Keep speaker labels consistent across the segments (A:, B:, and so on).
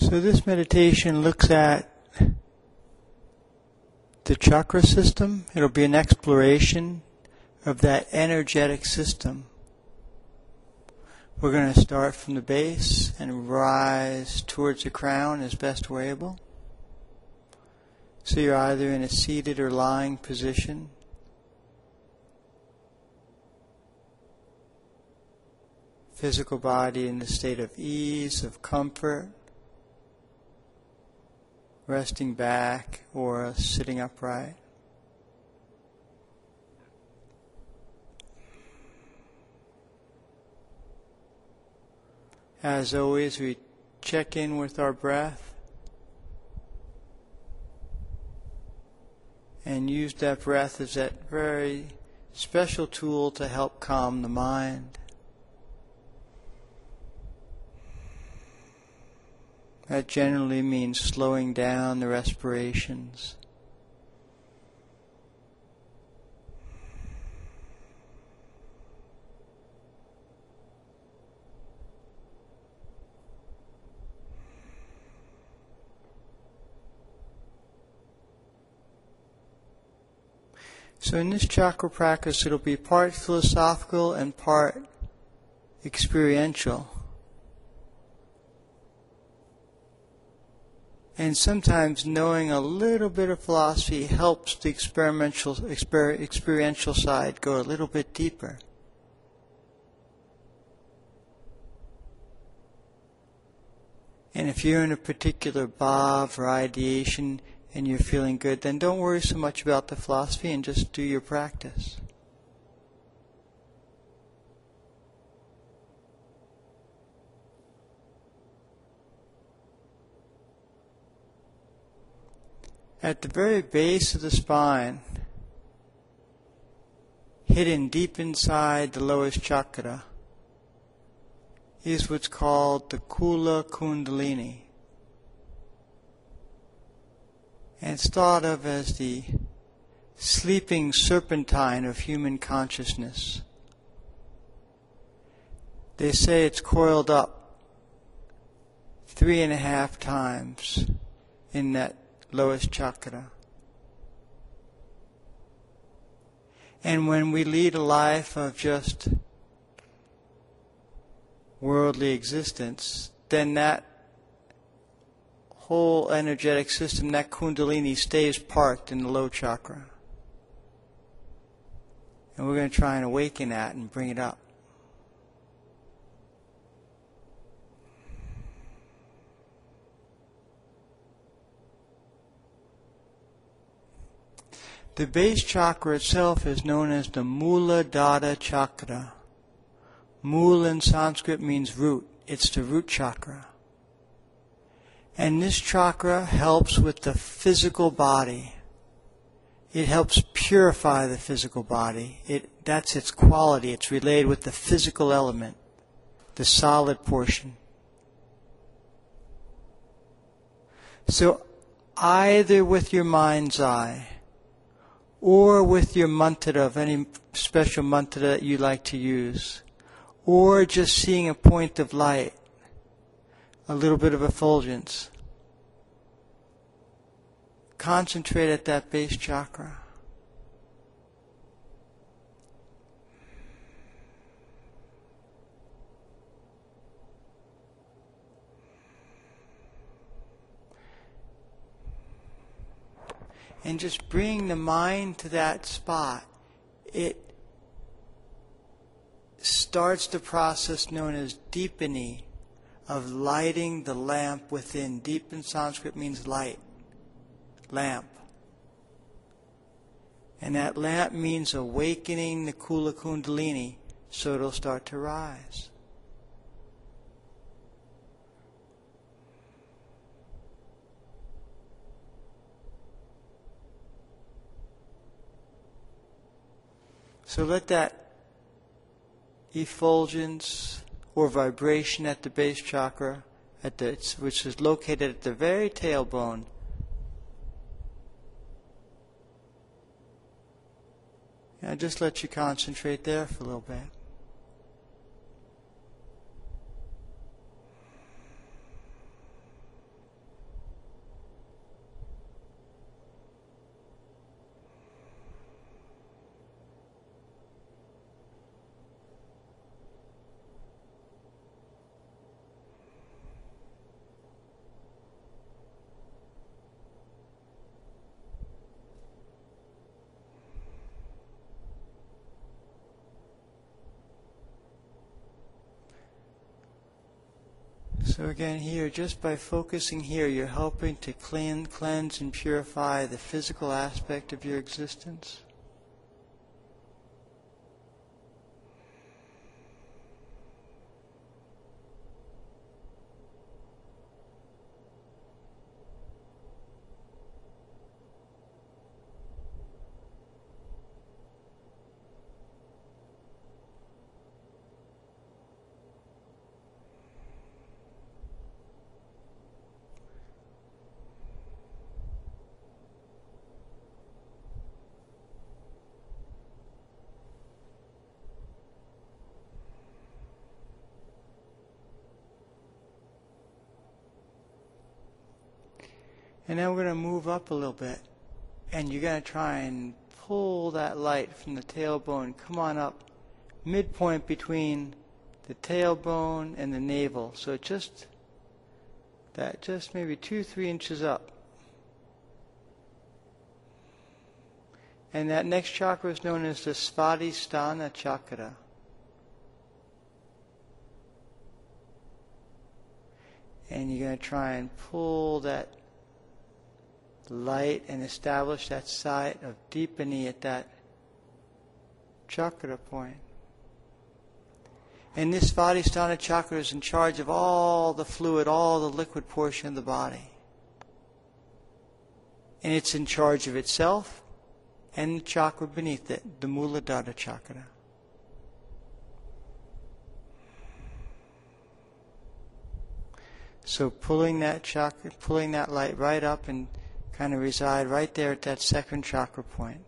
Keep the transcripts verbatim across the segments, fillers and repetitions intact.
A: So this meditation looks at the chakra system. It'll be an exploration of that energetic system. We're going to start from the base and rise towards the crown as best we're able. So you're either in a seated or lying position. Physical body in a state of ease, of comfort, resting back or sitting upright. As always, we check in with our breath and use that breath as that very special tool to help calm the mind. That generally means slowing down the respirations. So in this chakra practice, it'll be part philosophical and part experiential. And sometimes knowing a little bit of philosophy helps the experimental, exper, experiential side go a little bit deeper. And if you're in a particular bhav or ideation and you're feeling good, then don't worry so much about the philosophy and just do your practice. At the very base of the spine, hidden deep inside the lowest chakra, is what's called the Kula Kundalini. And it's thought of as the sleeping serpentine of human consciousness. They say it's coiled up three and a half times in that lowest chakra. And when we lead a life of just worldly existence, then that whole energetic system, that kundalini, stays parked in the low chakra. And we're going to try and awaken that and bring it up. The base chakra itself is known as the Muladhara chakra. Mul in Sanskrit means root. It's the root chakra. And this chakra helps with the physical body. It helps purify the physical body. It, that's its quality. It's related with the physical element, the solid portion. So either with your mind's eye, or with your mantra of any special mantra that you like to use, or just seeing a point of light, a little bit of effulgence. Concentrate at that base chakra. And just bring the mind to that spot. It starts the process known as deepani, of lighting the lamp within. Deep in Sanskrit means light, lamp. And that lamp means awakening the Kula Kundalini, so it'll start to rise. So let that effulgence or vibration at the base chakra, at the, which is located at the very tailbone, and just let you concentrate there for a little bit. So again here, just by focusing here, you're helping to clean, cleanse and purify the physical aspect of your existence. And then we're going to move up a little bit, and you're going to try and pull that light from the tailbone, come on up, midpoint between the tailbone and the navel. So just that, just maybe two, three inches up. And that next chakra is known as the Svadhisthana chakra. And you're going to try and pull that light and establish that site of deepening at that chakra point. And this Svadhisthana chakra is in charge of all the fluid, all the liquid portion of the body. And it's in charge of itself and the chakra beneath it, the Muladhara chakra. So pulling that chakra, pulling that light right up and kind of reside right there at that second chakra point.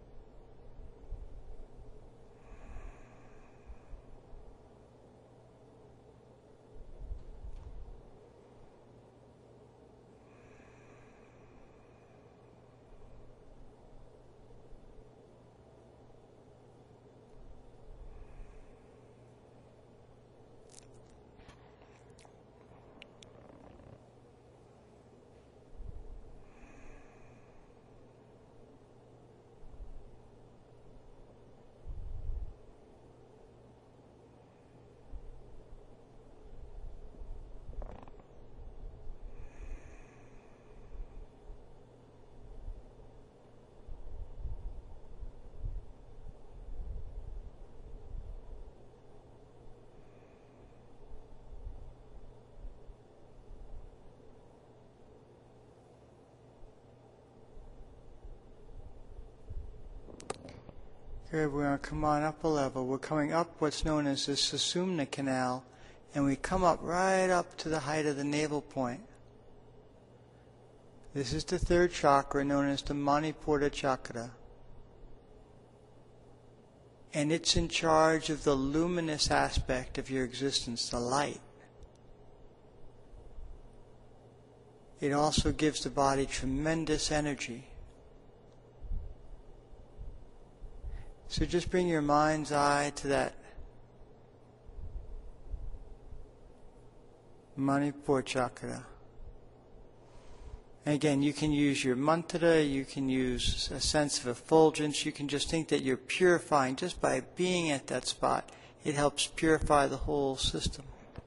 A: Good, we're going to come on up a level. We're coming up what's known as the Sushumna canal, and we come up right up to the height of the navel point. This is the third chakra known as the Manipura chakra. And it's in charge of the luminous aspect of your existence, the light. It also gives the body tremendous energy. So just bring your mind's eye to that Manipura chakra. And again, you can use your mantra, you can use a sense of effulgence, you can just think that you're purifying just by being at that spot. It helps purify the whole system.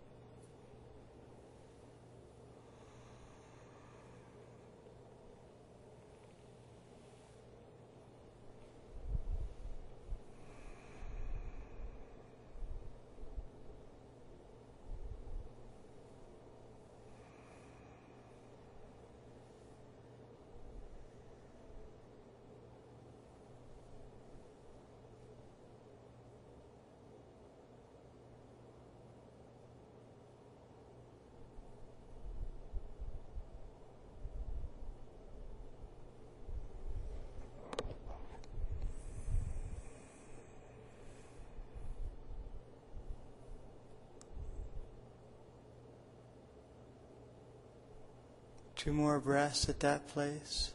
A: Two more breaths at that place.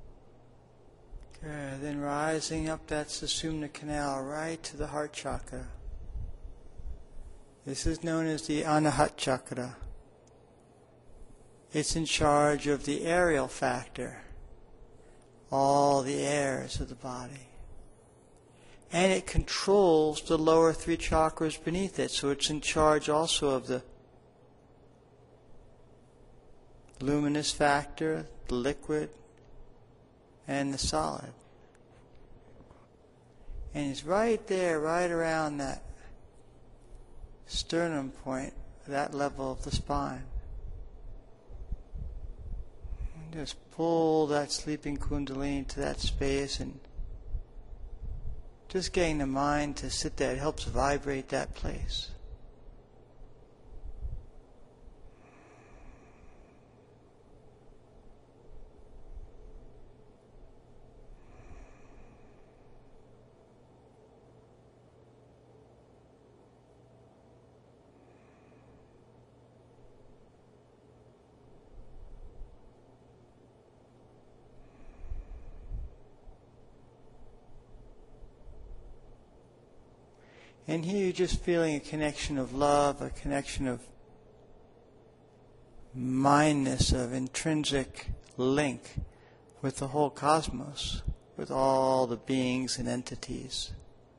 A: Good. Then rising up that Sushumna canal right to the heart chakra. This is known as the Anahat Chakra. It's in charge of the aerial factor, all the airs of the body. And it controls the lower three chakras beneath it, so it's in charge also of the luminous factor, the liquid, and the solid. And it's right there, right around that sternum point, that level of the spine. And just pull that sleeping kundalini to that space and just getting the mind to sit there. It helps vibrate that place. And here you're just feeling a connection of love, a connection of mindness, of intrinsic link with the whole cosmos, with all the beings and entities.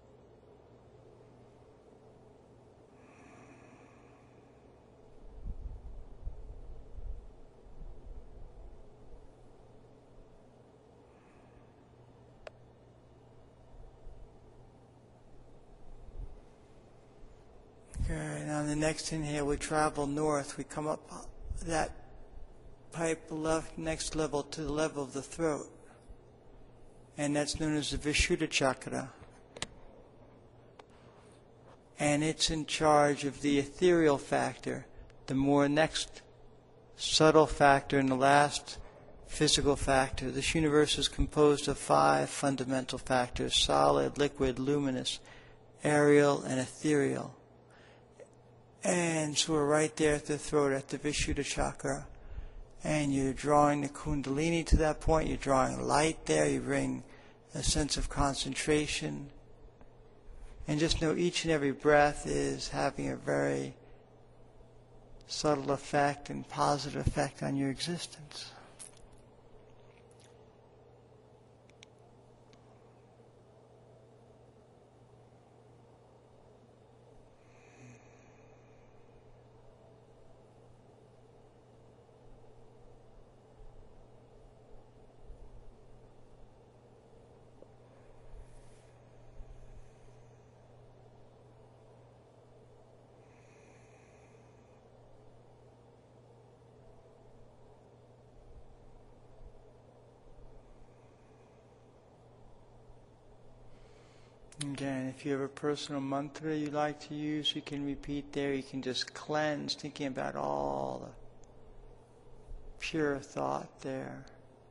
A: Good. On the next inhale, we travel north. We come up that pipe left next level to the level of the throat. And that's known as the Vishuddha Chakra. And it's in charge of the ethereal factor, the more next subtle factor and the last physical factor. This universe is composed of five fundamental factors: solid, liquid, luminous, aerial, and ethereal. And so we're right there at the throat, at the Vishuddha Chakra. And you're drawing the Kundalini to that point. You're drawing light there. You bring a sense of concentration. And just know each and every breath is having a very subtle effect and positive effect on your existence. Again, if you have a personal mantra you like to use, you can repeat there. You can just cleanse, thinking about all the pure thought there.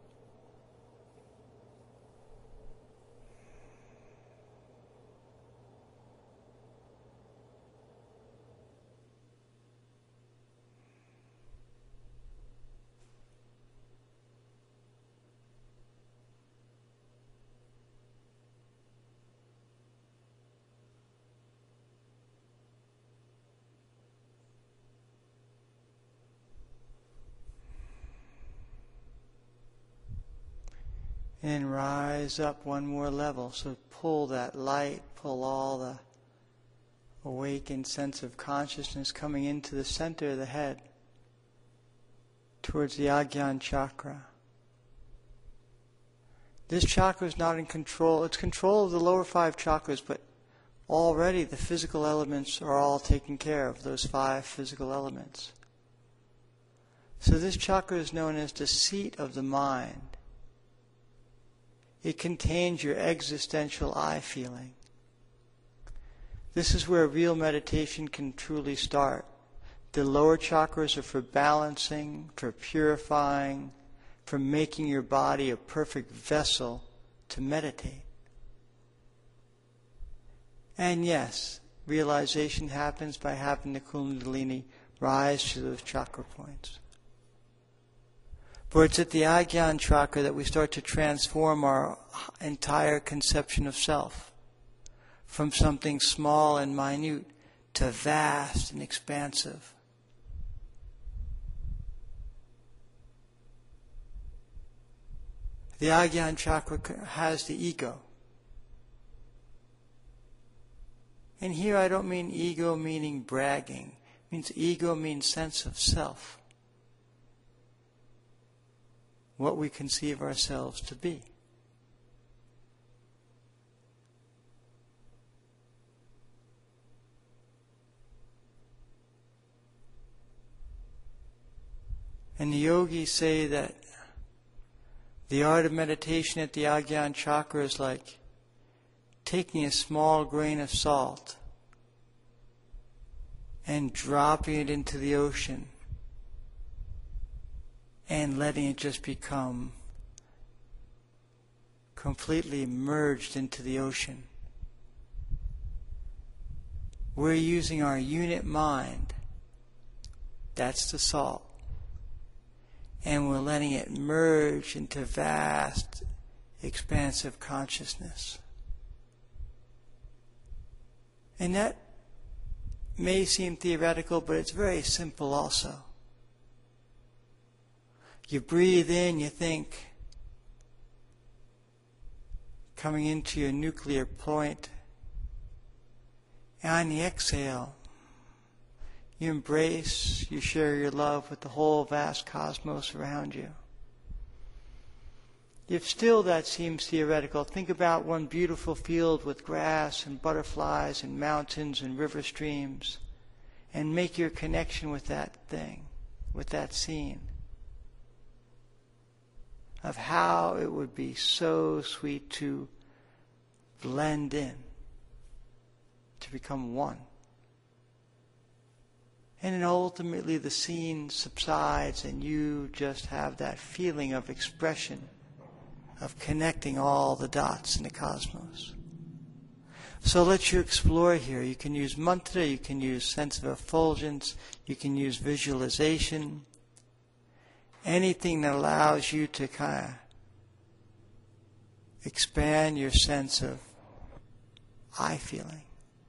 A: And rise up one more level. So pull that light, pull all the awakened sense of consciousness coming into the center of the head, towards the Ajnan Chakra. This chakra is not in control. It's control of the lower five chakras, but already the physical elements are all taken care of, those five physical elements. So this chakra is known as the seat of the mind. It contains your existential I feeling. This is where real meditation can truly start. The lower chakras are for balancing, for purifying, for making your body a perfect vessel to meditate. And yes, realization happens by having the Kundalini rise to those chakra points. For it's at the Ajnan Chakra that we start to transform our entire conception of self, from something small and minute to vast and expansive. The Ajna Chakra has the ego. And here I don't mean ego meaning bragging. It means ego means sense of self. What we conceive ourselves to be. And the yogis say that the art of meditation at the Ajna Chakra is like taking a small grain of salt and dropping it into the ocean and letting it just become completely merged into the ocean. We're using our unit mind, that's the salt, and we're letting it merge into vast, expansive consciousness. And that may seem theoretical, but it's very simple also. You breathe in, you think, coming into your nuclear point, and on the exhale, you embrace, you share your love with the whole vast cosmos around you. If still that seems theoretical, think about one beautiful field with grass and butterflies and mountains and river streams, and make your connection with that thing, with that scene, of how it would be so sweet to blend in, to become one. And then ultimately the scene subsides and you just have that feeling of expression, of connecting all the dots in the cosmos. So let you explore here. You can use mantra, you can use sense of effulgence, you can use visualization, anything that allows you to kind of expand your sense of I feeling.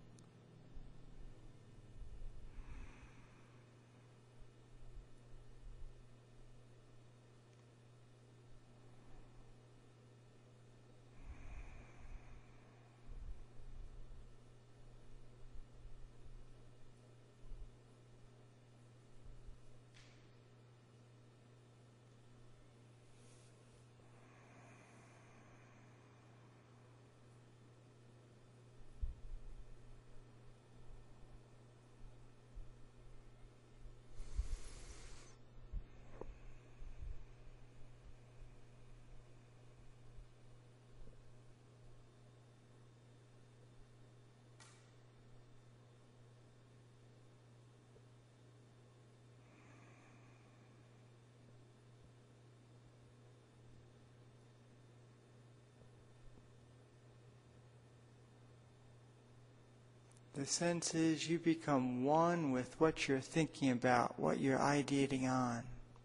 A: The sense is you become one with what you're thinking about, what you're ideating on.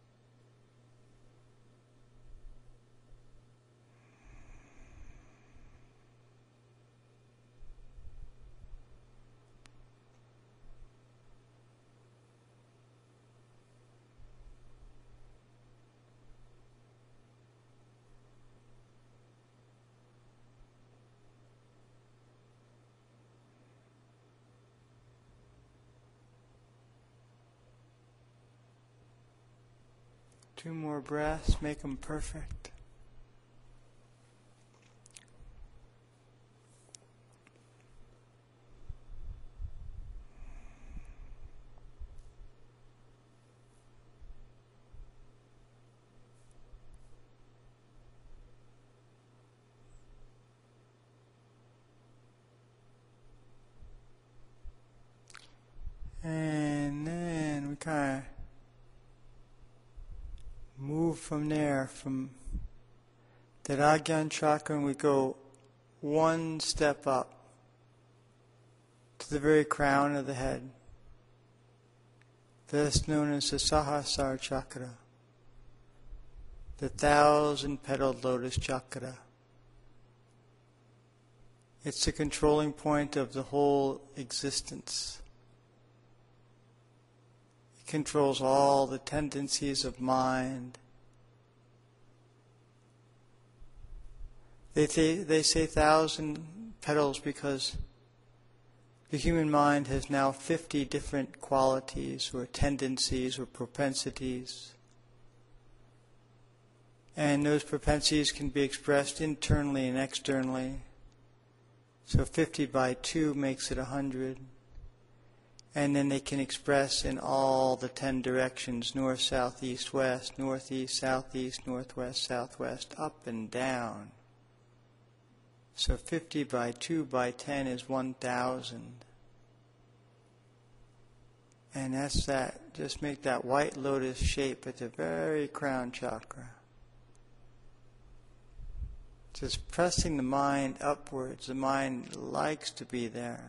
A: Two more breaths, make them perfect. And then we kind of move from there, from that Ajna Chakra, and we go one step up to the very crown of the head. That's known as the Sahasrara Chakra, the thousand-petaled lotus chakra. It's the controlling point of the whole existence, controls all the tendencies of mind. They, th- they say thousand petals because the human mind has now fifty different qualities or tendencies or propensities. And those propensities can be expressed internally and externally. So fifty by two makes it one hundred. And then they can express in all the ten directions, north, south, east, west, northeast, southeast, northwest, southwest, up and down. So fifty by two by ten is one thousand. And that's that. Just make that white lotus shape at the very crown chakra. Just pressing the mind upwards. The mind likes to be there.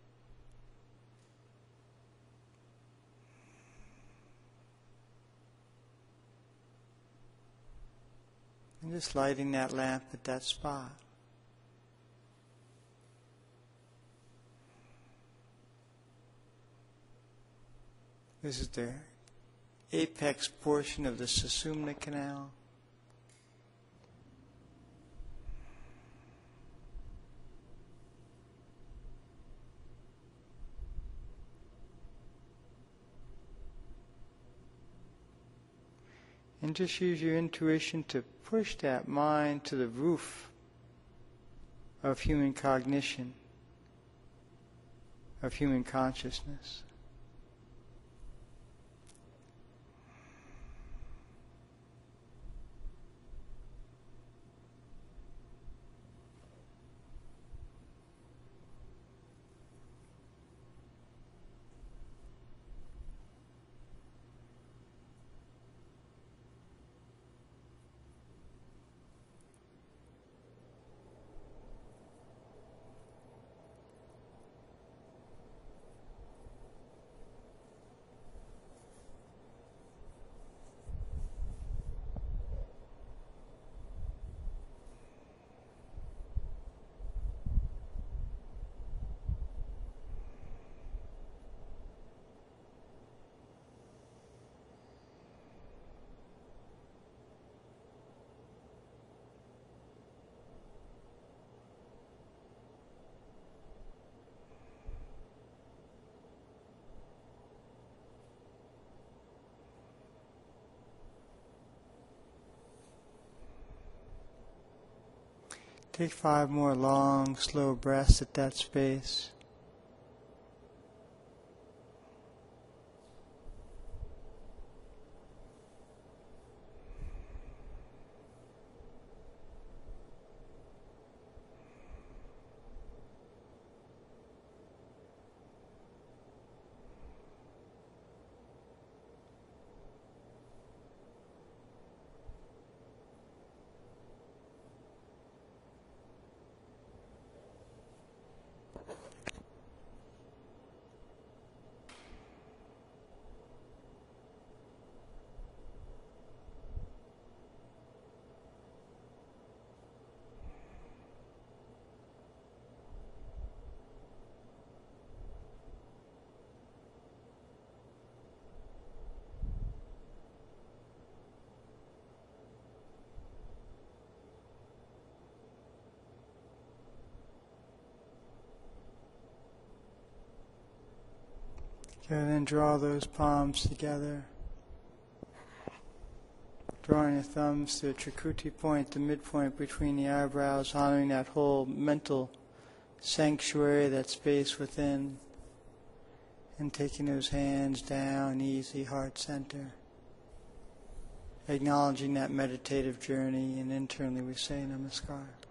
A: And just lighting that lamp at that spot. This is the apex portion of the Sushumna canal. And just use your intuition to push that mind to the roof of human cognition, of human consciousness. Take five more long, slow breaths at that space. And then draw those palms together. Drawing your thumbs to the Trikuti point, the midpoint between the eyebrows, honoring that whole mental sanctuary, that space within. And taking those hands down, easy, heart center. Acknowledging that meditative journey, and internally we say Namaskar.